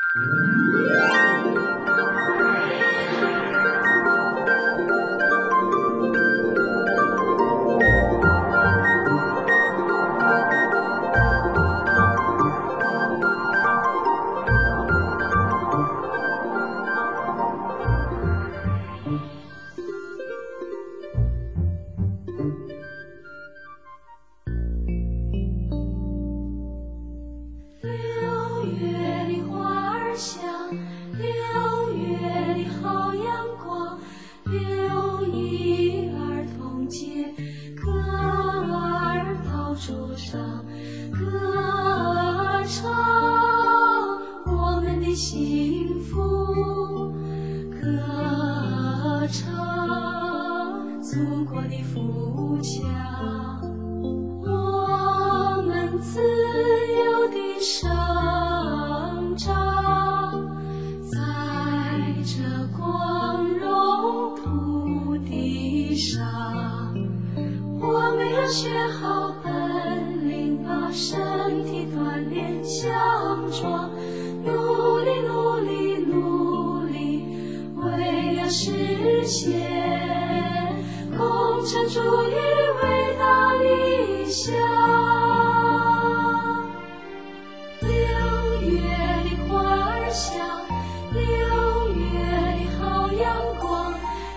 祖国的富强，我们自由地生长在这光荣土地上。我们要学好本领，把身体锻炼强壮，努力努力努力，为了实现共产主义伟大理想。6月里花儿香，6月里好阳光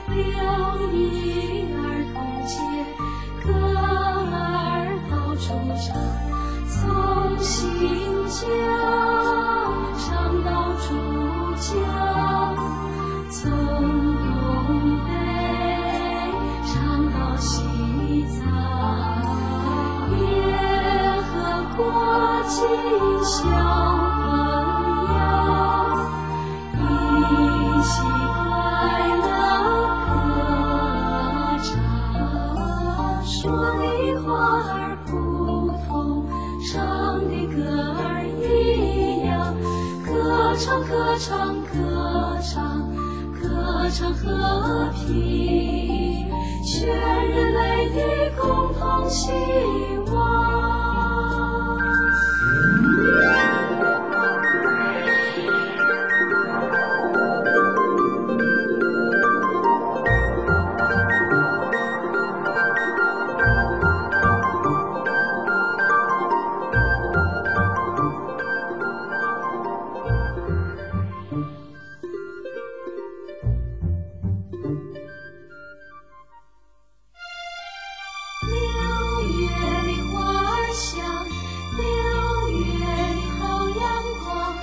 ，6·1儿童节，歌儿到处唱，从新疆唱到珠江，从东北唱到西藏，耶和国际相朋友，一起快乐歌唱。说的话儿不同，唱的歌儿一样，歌唱歌唱歌唱，歌唱和平，全人类的共同希望。6月里花儿香，6月里好阳光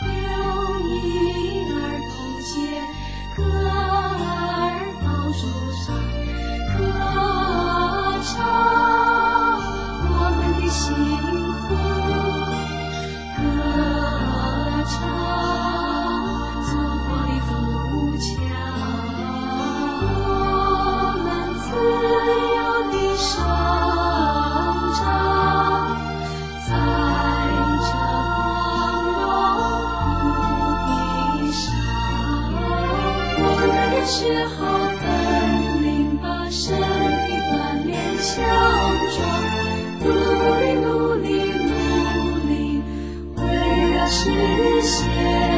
，6·1儿童节，歌儿到树上，歌唱我们的幸福，歌唱祖国的富强，我们自由地生长在这光荣土地上。我们要学好本领，把身体锻炼强壮，努力努力努力，为了实现